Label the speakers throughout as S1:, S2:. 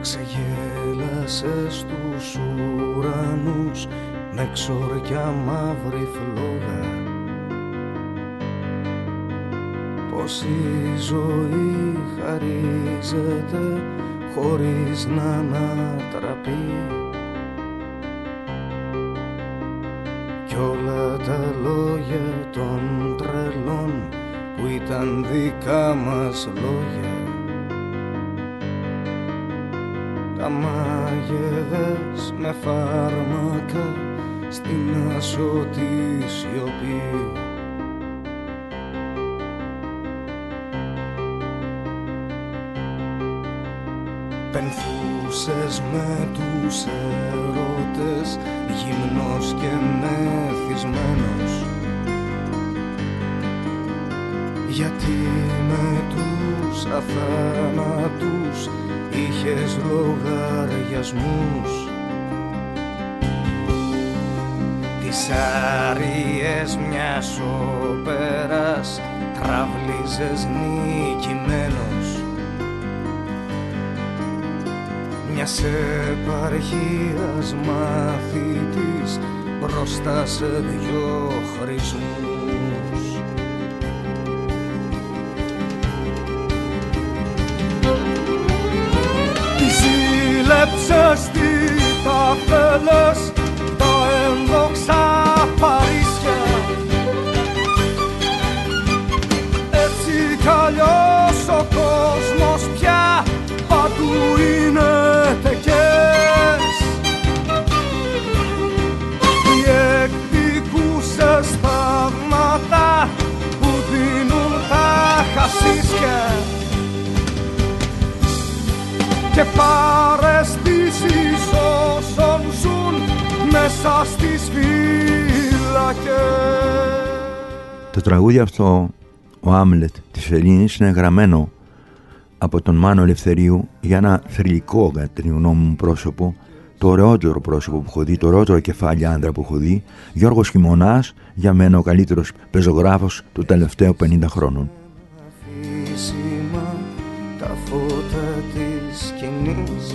S1: Ξεγέλασε στους ουρανούς με ξοριά μαύρη φλόγα. Πως η ζωή χαρίζεται χωρίς να ανατραπεί κι όλα τα λόγια των τρελών που ήταν δικά μας λόγια τα μάγευες με φάρμακα στην άσωτη σιωπή. Πενθούσες με τους ερωτές γυμνός και μεθυσμένος, γιατί με τους αθάνατους είχες λογαριασμούς. Τις άριες μιας όπερας τραυλίζες νικημένος μιας επαρχίας μαθητής μπροστά σε δυο χρησμούς. Τι ζήλεψες, τι τα θέλες, τα ένδοξα Παρίσια, έτσι κι αλλιώς ο κόσμος πια παντού είναι τεκές. Διεκδικούσες θαύματα που δίνουν τα χασίσια και παραισθήσεις όσων ζουν μέσα στις φύλακες.
S2: Το τραγούδι αυτό, ο Άμλετ της Ελλήνης, είναι γραμμένο από τον Μάνο Ελευθερίου για ένα θρυλικό, κατά τη γνώμη μου, πρόσωπο, το ωραιότερο πρόσωπο που έχω δει, το ωραιότερο κεφάλι άντρα που έχω δει, Γιώργος Χειμωνάς, για μένα ο καλύτερος πεζογράφος του τελευταίου 50 χρόνων.
S1: Τα φώτα της σκηνής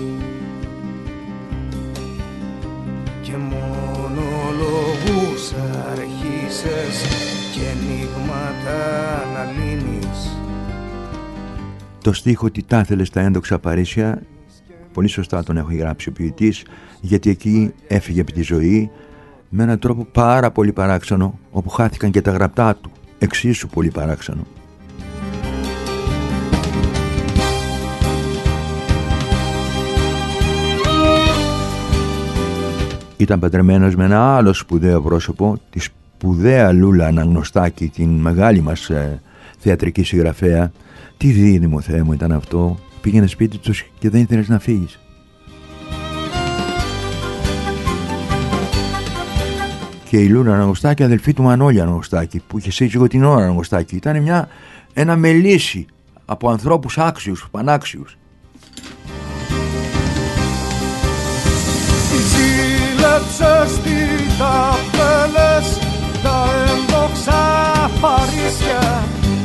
S1: και μονολογούς αρχίσες και ενίγματα να λύνεις.
S2: Το στίχο «Τι τα θέλες τα ένδοξα Παρίσια» πολύ σωστά τον έχει γράψει ο ποιητής, γιατί εκεί έφυγε από τη ζωή με έναν τρόπο πάρα πολύ παράξενο, όπου χάθηκαν και τα γραπτά του, εξίσου πολύ παράξενο. Ήταν παντρεμένος με ένα άλλο σπουδαίο πρόσωπο, τη σπουδαία Λούλα Αναγνωστάκη, την μεγάλη μας θεατρική συγγραφέα. Τι δίδυμο, Θεέ μου, ήταν αυτό. Πήγαινε σπίτι τους και δεν ήθελες να φύγεις. Και η Λούλα Αναγνωστάκη, αδελφή του Μανώλη Αναγνωστάκη, που είχε σύζυγο την Ώρα Αναγνωστάκη, ήταν ένα μελίσι από ανθρώπους άξιους, πανάξιους.
S1: Ζήλεψες, τι τα θέλες, τα ένδοξα Παρίσια,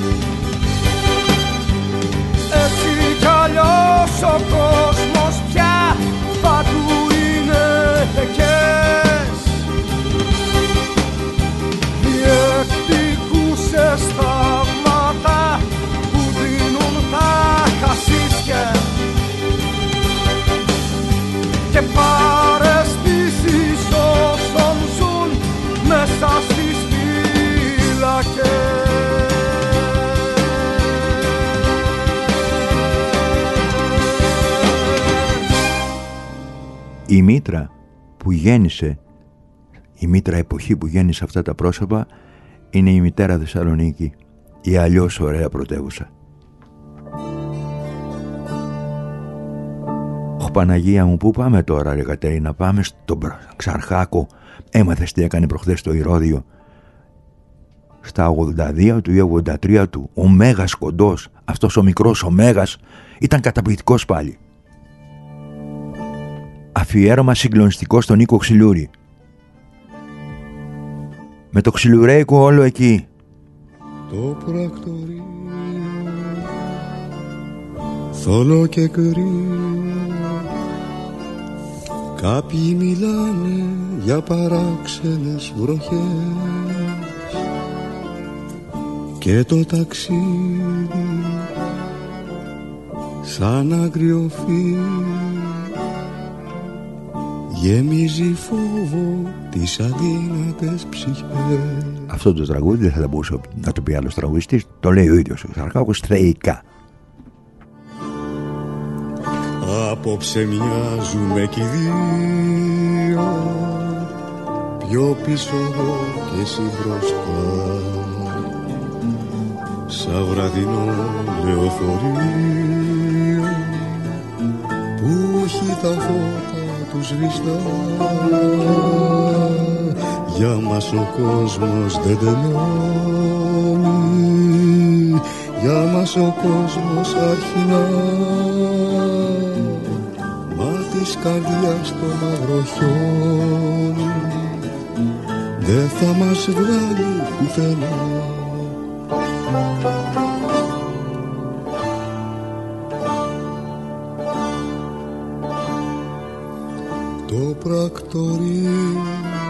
S1: έτσι κι αλλιώς ο κόσμος πια παντού είναι τεκές. Διεκδικούσες θαύματα που δίνουν τα χασίσια και παραισθήσεις όσων ζουν μέσα στις φύλακες.
S2: Η μήτρα που γέννησε, η μήτρα εποχή που γέννησε αυτά τα πρόσωπα, είναι η μητέρα Θεσσαλονίκη, η αλλιώς ωραία πρωτεύουσα. Παναγία μου, πού πάμε τώρα, ρε Κατερίνα? Πάμε στον Ξαρχάκο. Έμαθες τι έκανε προχθές το Ηρώδιο? Στα 82 του ή 83 του, ο Μέγας Κοντός, αυτός ο μικρός ο Μέγας, ήταν καταπληκτικός πάλι. Αφιέρωμα συγκλονιστικό στον Νίκο Ξυλούρη. Με το ξυλουρέικο όλο εκεί.
S3: Το πρακτορείο θολό και κρύο Κάποιοι μιλάνε για παράξενες βροχές και το ταξίδι σαν άγριο φύλλο γεμίζει φόβο τις αδύνατες ψυχές.
S2: Αυτό το τραγούδι δεν θα μπορούσε να το πει άλλος τραγουδιστής, το λέει ο ίδιος ο Ξαρχάκος θεϊκά.
S3: Απόψε μοιάζουμε κι οι δύο, πιο πίσω εγώ και εσύ μπροστά, σαν βραδινό λεωφορείο που έχει τα φώτα του σβηστά. Για μας ο κόσμος δεν τελειώνει, για μας ο κόσμος αρχινά, της καρδιάς το μαύρο χιόνι δεν θα μας βγάλει πουθενά. Το πρακτορείο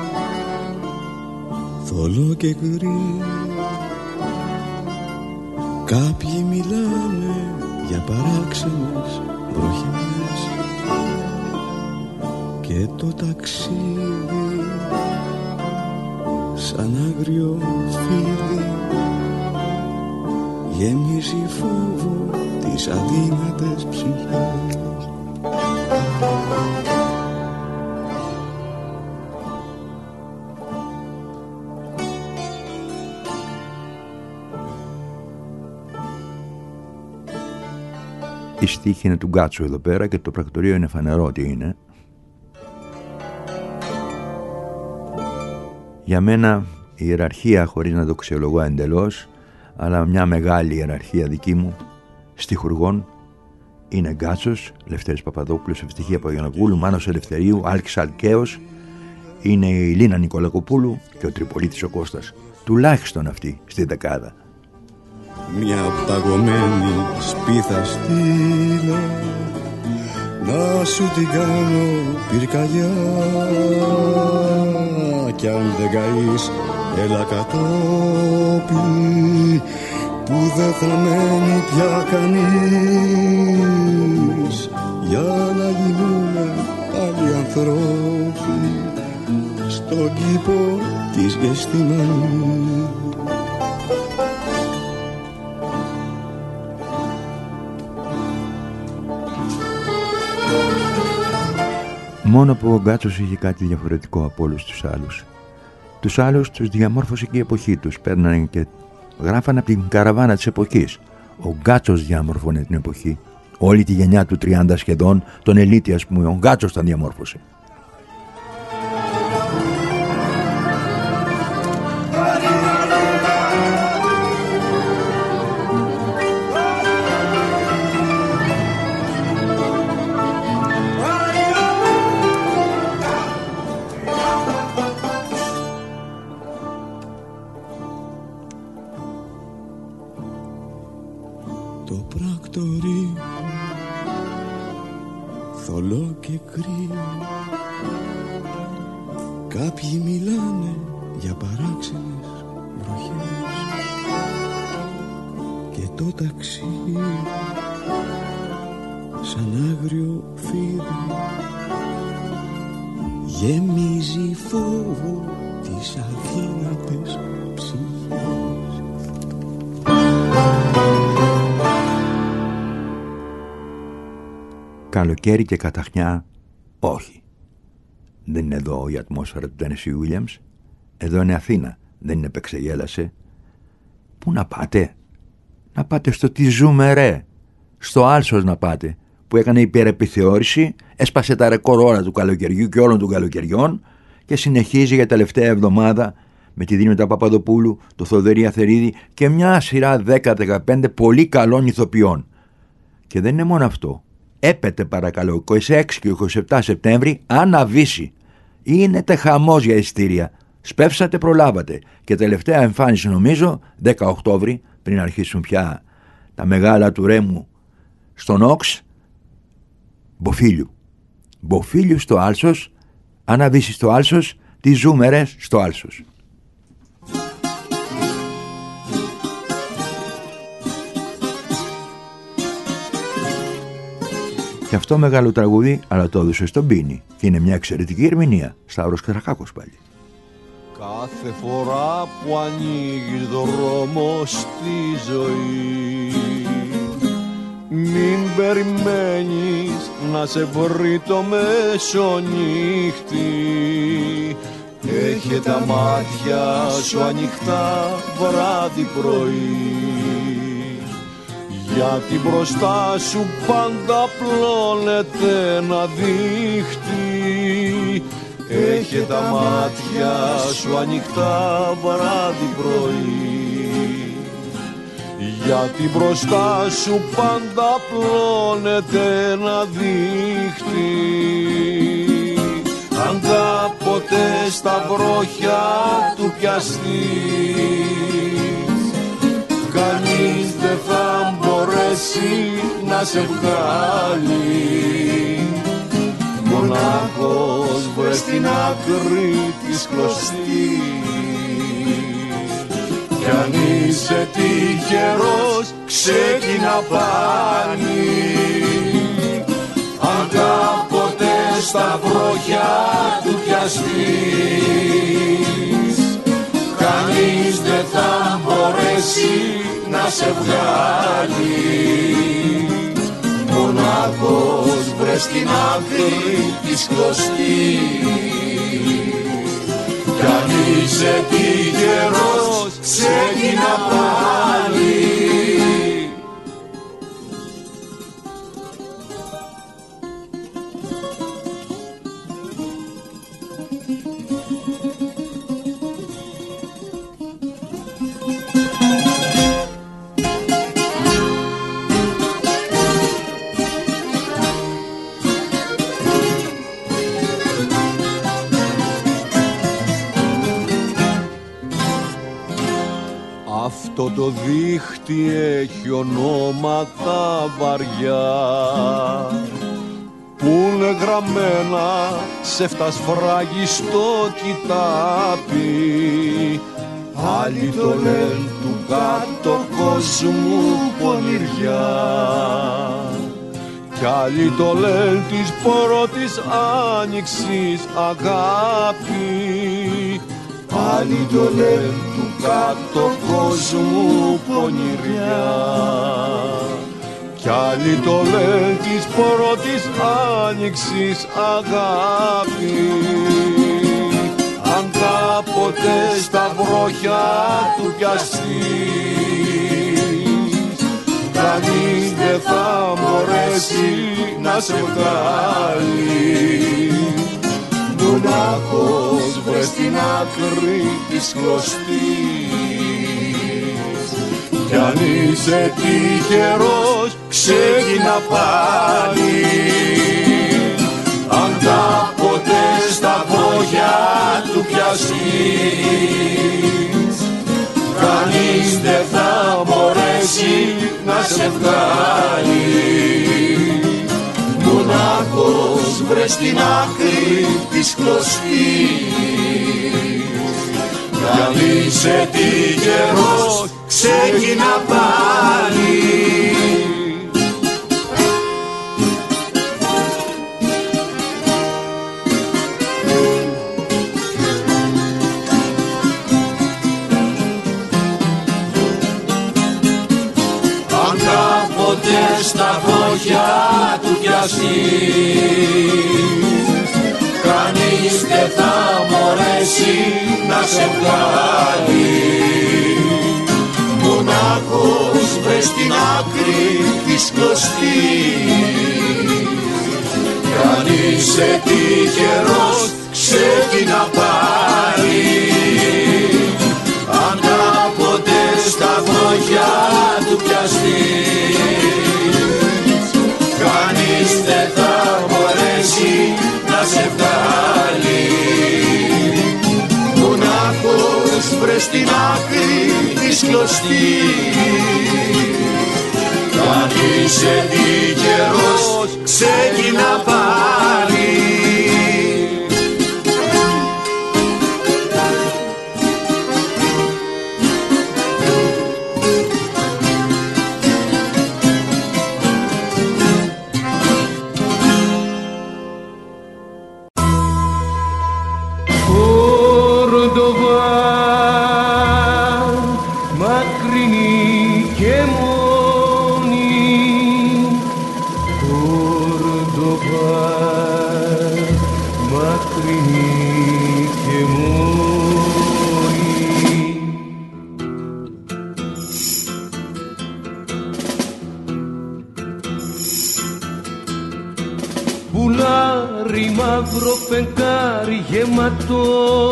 S3: θολό και κρύο, κάποιοι μιλάνε για παράξενες βροχές και το ταξίδι σαν άγριο φίδι γεμίζει φόβο τις αδύνατες ψυχές.
S2: Η στίχη είναι του Γκάτσου εδώ πέρα και το πρακτορείο είναι φανερό ότι είναι. Για μένα η ιεραρχία, χωρίς να το αξιολογώ εντελώς, αλλά μια μεγάλη ιεραρχία δική μου στιχουργών, είναι Γκάτσος, Λευτέρης Παπαδόπουλος, Ευτυχία Παγιανοπούλου, Μάνος Ελευθερίου, Άλκης Αλκαίος, είναι η Λίνα Νικολακοπούλου και ο Τριπολίτης ο Κώστας. Τουλάχιστον αυτή στη δεκάδα.
S3: Μια παγωμένη σπίθα στείλε να σου την κάνω πυρκαγιά, κι αν δεν καείς έλα κατόπι που δεν θα μένει πια κανείς, για να γίνουμε άλλοι ανθρώποι στον κήπο της Γεστημανής.
S2: Μόνο που ο Γκάτσος είχε κάτι διαφορετικό από όλους τους άλλους. Τους άλλους τους διαμόρφωσε και η εποχή τους. Παίρνανε και γράφανε από την καραβάνα της εποχής. Ο Γκάτσος διαμόρφωνε την εποχή. Όλη τη γενιά του 30 σχεδόν, τον Ελίτη ας πούμε, ο Γκάτσος τα διαμόρφωσε.
S3: Το πρακτορείο θολό και κρύο, κάποιοι μιλάνε για παράξενες βροχές και το ταξίδι σαν άγριο φίδι γεμίζει φόβο τις αδύνατες ψυχές.
S2: Καλοκαίρι και καταχνιά, όχι. Δεν είναι εδώ η ατμόσφαιρα του Τένεσι Βίλιαμς. Εδώ είναι Αθήνα, δεν είναι Πεξεγέλασε. Πού να πάτε? Να πάτε στο τι ζούμε ρε. Στο Άλσος να πάτε, που έκανε υπερεπιθεώρηση, έσπασε τα ρεκόρ ώρα του καλοκαιριού και όλων των καλοκαιριών και συνεχίζει για τελευταία εβδομάδα με τη Δήμητρα Παπαδοπούλου, το Θοδωρή Αθερίδη και μια σειρά 10-15 πολύ καλών ηθοποιών. Και δεν είναι μόνο αυτό. Έπεται παρακαλώ 26 και 27 Σεπτέμβρη αναβήσει. Γίνεται χαμός για εισιτήρια. Σπεύσατε, προλάβατε. Και τελευταία εμφάνιση νομίζω 10 Οκτώβρη, πριν αρχίσουν πια τα μεγάλα του Ρέμου στον Όξ, Μποφίλιου στο Άλσος, Αναβήσεις στο άλσος, τι ζούμε ρε στο άλσος. Και αυτό μεγάλο τραγούδι, αλλά το έδωσε στον Πίνη. Και είναι μια εξαιρετική ερμηνεία. Σταύρος Καρακάκος πάλι.
S4: Κάθε φορά που ανοίγεις δρόμο στη ζωή, μην περιμένεις να σε βρει το μεσονύχτη. Έχε τα μάτια σου ανοιχτά βράδυ πρωί, γιατί μπροστά σου πάντα πλώνεται ένα δίχτυ. Έχε τα μάτια σου ανοιχτά βράδυ πρωί, γιατί μπροστά σου πάντα πλώνεται ένα δίχτυ. Αν κάποτε στα βρόχια του πιαστείς, κανείς δεν θα μπορέσει να σε βγάλει. Μονάχος βρες στην άκρη της κλωστής, κι αν είσαι τυχερός ξεκινά πάλι. Αν κάποτε στα βρόχια του πιαστείς, κανείς δεν θα μπορέσει να σε βγάλει. Μονάχος βρες στην άκρη της κλωστής, κι αν είσαι τυχερός ξεκινά πάλι. Αυτό το δίχτυ έχει ονόματα βαριά που είναι γραμμένα σε φτασφράγιστο κοιτάπι. Άλλοι το λένε του κάτω κόσμου πονηριά, κι άλλοι το λένε της πρώτης άνοιξης αγάπη. Άλλοι το λένε του κάτω κόσμου πονηριά, κι άλλοι το λένε της πρώτης άνοιξης αγάπη. Αν κάποτε στα βρόχια του πιαστείς, κανείς δεν θα μπορέσει να σε βγάλει. Μονάχος βρες στην άκρη της κλωστής, κι αν είσαι τυχερός ξεκινά πάλι. Αν κάποτε στα βρόχια του πιαστείς, κανείς δεν θα μπορέσει να σε βγάλει. Μονάχος βρες στην άκρη της κλωστής, κι αν είσαι τυχερός ξεκινά πάλι. Αν κάποτε στα βρόχια του πιαστείς, κανείς δεν θα μπορέσει να σε βγάλει. Μονάχος βρες στην άκρη της κλωστής, κι αν είσαι τυχερός ξεκινά πάλι. Αν κάποτε στα βρόχια του πιαστείς, κανείς δεν θα μπορέσει να σε βγάλει. Μονάχος βρες στην άκρη της κλωστής, κι αν είσαι τυχερός ξεκινά πάλι.
S5: μαύρο φεγγάρι γεμάτο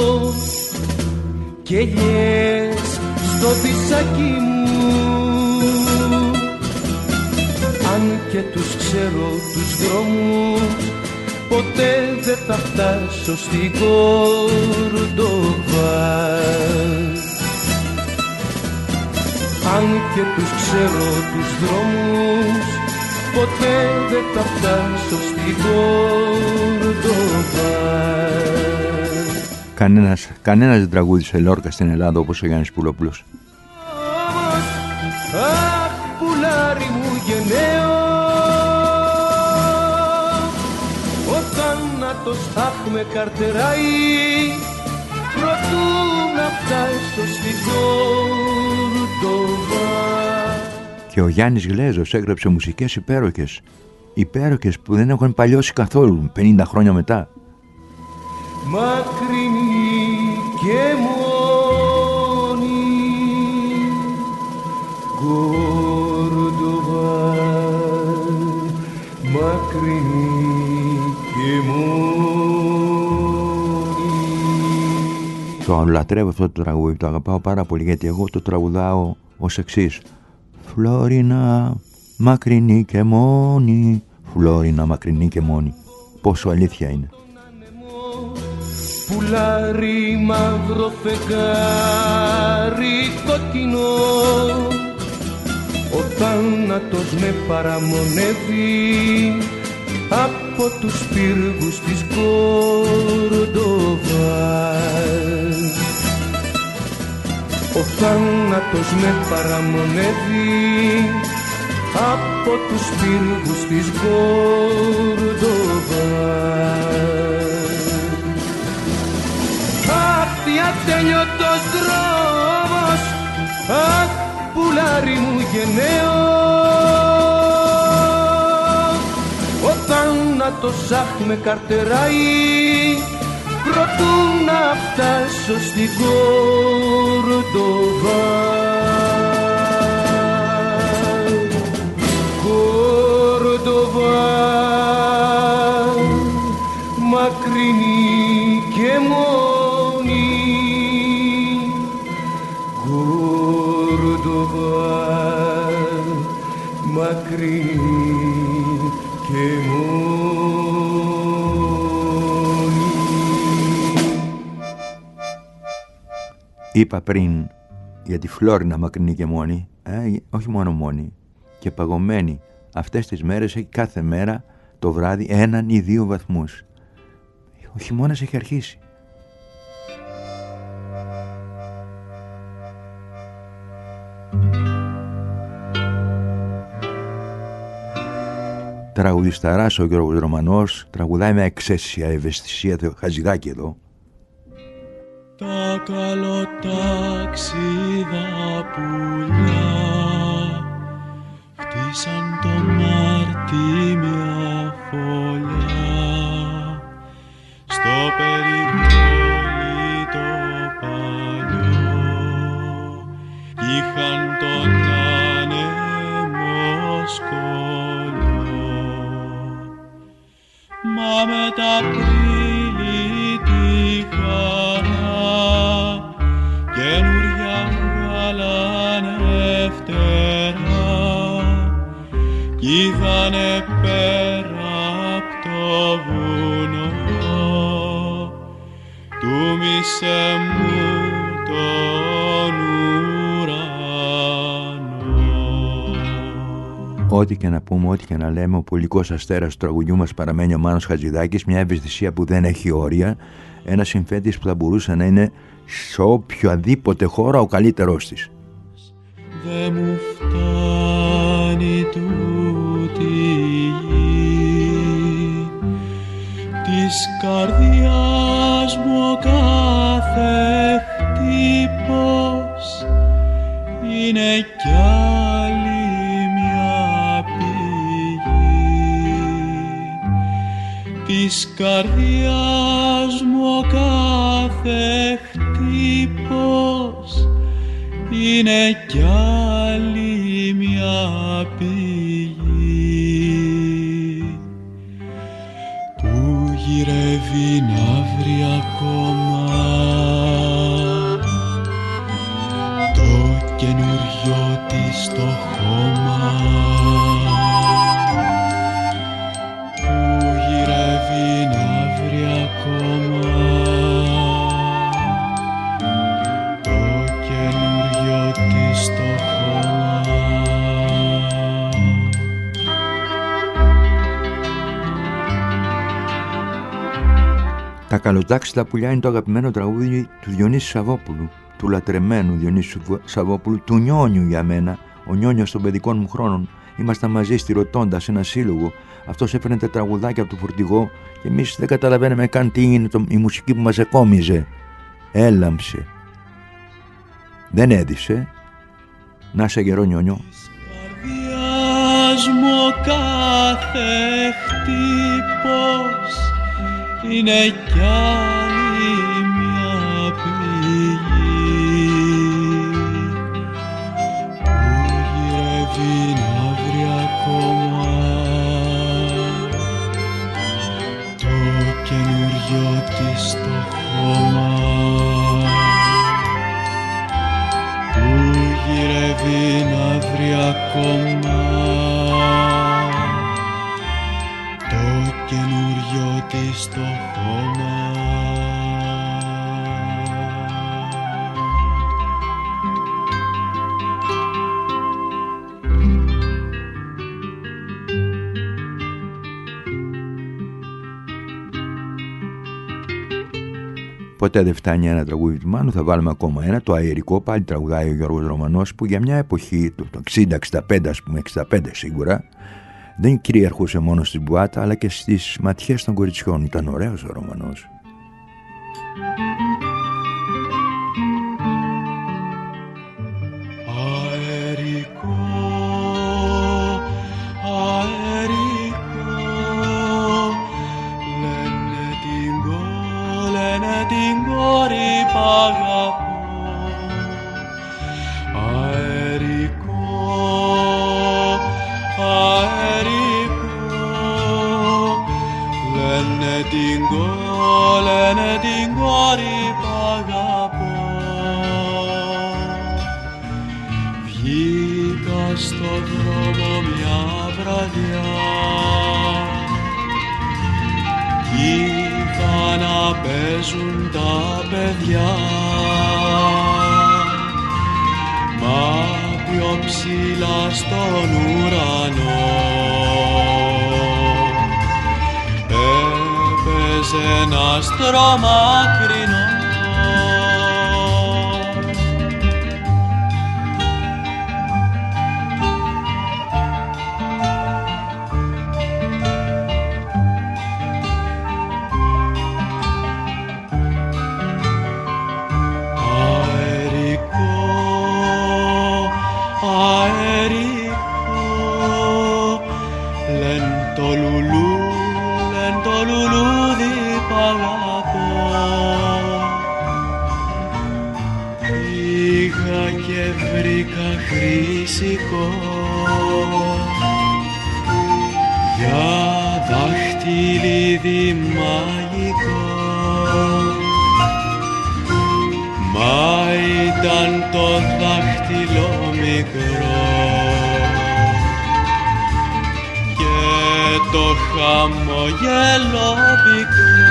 S5: και ελιές στο δισάκι μου. Αν και τους ξέρω τους δρόμους, ποτέ δεν θα φτάσω στην Κόρντοβα. Αν και τους ξέρω τους δρόμους, ποτέ δεν θα φτάσω στην Κόρντοβα.
S2: Κανένας δεν τραγούδισε Λόρκα στην Ελλάδα όπως ο Γιάννης Πουλόπουλος.
S5: Αχ, πουλάρι μου γενναίο, ο θάνατος αχ με καρτεράει, προτού να φτάσω στην Κόρντοβα.
S2: Και ο Γιάννης Γλέζος έγραψε μουσικές υπέροχες. Υπέροχες που δεν έχουν παλιώσει καθόλου 50 χρόνια μετά.
S5: Μακρινή και μόνη Κόρντοβα, μακρινή και μόνη.
S2: Το λατρεύω αυτό το τραγούδι, το αγαπάω πάρα πολύ, γιατί εγώ το τραγουδάω ως εξής. Φλόρινα μακρινή και μόνη, Φλόρινα μακρινή και μόνη. Πόσο αλήθεια είναι.
S5: Πουλάρι μαύρο φεγγάρι κόκκινο, ο θάνατος με παραμονεύει από τους πύργους της Κόρντοβα. Ο θάνατος με παραμονεύει από τους πύργους της Κόρντοβα. Αχ, τι ατέλειωτος δρόμος, αχ, πουλάρι μου γενναίο, ο θάνατος αχ με καρτεράει, προτού να φτάσω στην Κόρντοβα. Κόρντοβα, μακρινή και μόνη, Κόρντοβα, μακρινή και μόνη.
S2: Είπα πριν για τη Φλόρινα μακρινή και μόνη, όχι μόνο μόνη, και παγωμένη. Αυτές τις μέρες έχει κάθε μέρα το βράδυ 1 ή 2 βαθμούς. Ο χειμώνας έχει αρχίσει. Τραγουδισταράς ο Γιώργος Ρωμανός, τραγουδάει με εξαίσια ευαισθησία, το Χατζηδάκη εδώ.
S6: Τα καλοτάξιδα πουλιά χτίσαν το Μάρτι μια φωλιά στο περιβόλι το παλιό, είχαν τον άνεμο σκολιό. Μα με τα Απρίλη τη χαρά καινούρια βγάλανε φτερά κι ήρθανε πέρα απ' το βουνό του μισέ μου τον ουρανό.
S2: Ό,τι και να πούμε, ό,τι και να λέμε, ο πολικός αστέρας του τραγουδιού μας παραμένει ο Μάνος Χατζηδάκης, μια ευαισθησία που δεν έχει όρια, ένας συμφέτης που θα μπορούσε να είναι σε οποιαδήποτε χώρα ο καλύτερός της.
S6: Δε μου φτάνει τούτη η γη, της καρδιάς μου ο κάθε χτύπος είναι κι άλλη μια πηγή. Της καρδιάς μου ο κάθε χτύπος είναι κι άλλη μια πηγή. Του γυρεύει να βρει ακόμα το καινούριο της στο χώμα, που γυρεύει να βρει ακόμα το καινούριο της στο χώμα.
S2: Τα καλοτάξιτα πουλιά είναι το αγαπημένο τραγούδι του Διονύση Σαββόπουλου, του λατρεμένου Διονύση Σαββόπουλου, του Νιόνιου για μένα, ο Νιόνιος των παιδικών μου χρόνων. Ήμασταν μαζί στη Ροτόντα σε ένα σύλλογο. Αυτός έφερνε τα τραγουδάκια από το φορτηγό και εμείς δεν καταλαβαίναμε καν τι είναι η μουσική που μας εκόμιζε. Έλαμψε. Δεν έδισε. Να σε γερό Νιόνιο.
S6: Καρδιάς μου κάθε χτύπος είναι κι άλλη μια πηγή που γυρεύει να βρει ακόμα το καινούριο της στο χώμα, που γυρεύει να βρει ακόμα το καινούριο της στο χώμα.
S2: Ποτέ δεν φτάνει ένα τραγούδι του Μάνου, θα βάλουμε ακόμα ένα, το Αερικό, πάλι τραγουδάει ο Γιώργος Ρωμανός, που για μια εποχή, το 60-65 ας πούμε, 65 σίγουρα, δεν κυριαρχούσε μόνο στην μπουάτα αλλά και στις ματιές των κοριτσιών. Ήταν ωραίος ο Ρωμανός.
S6: Αερικό, αερικό, λένε την κόρη π' αγαπώ. Αερικό, αερικό, λένε την κόρη π' αγαπώ. Βγήκα στο δρόμο μια βραδιά κι είδα να παίζουν τα παιδιά, μα πιο ψηλά στον ουρανό έπαιζε ένα άστρο μακρινό. Για δάχτυλίδι μαγικό, μα ήταν το δάχτυλο μικρό και το χαμόγελο πικρό.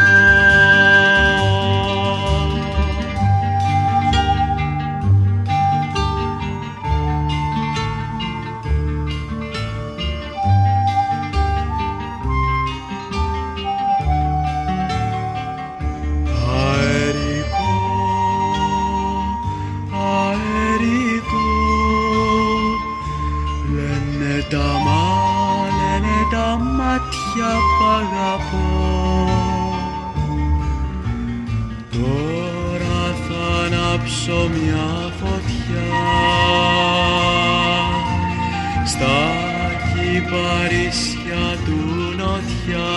S6: Τώρα θα ανάψω μια φωτιά στα κυπαρισιά του νοτιά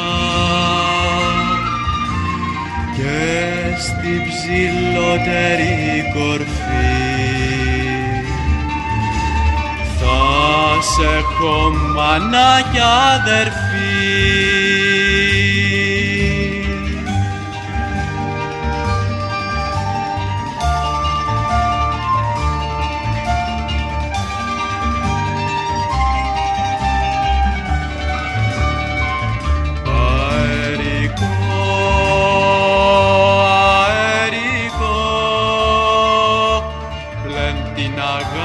S6: και στην ψηλότερη κορφή θα σε έχω μάνα κι αδερφή.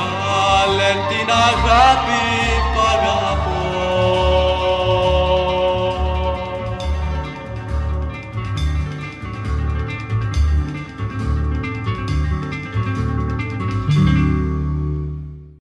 S6: Βγάλε την αγάπη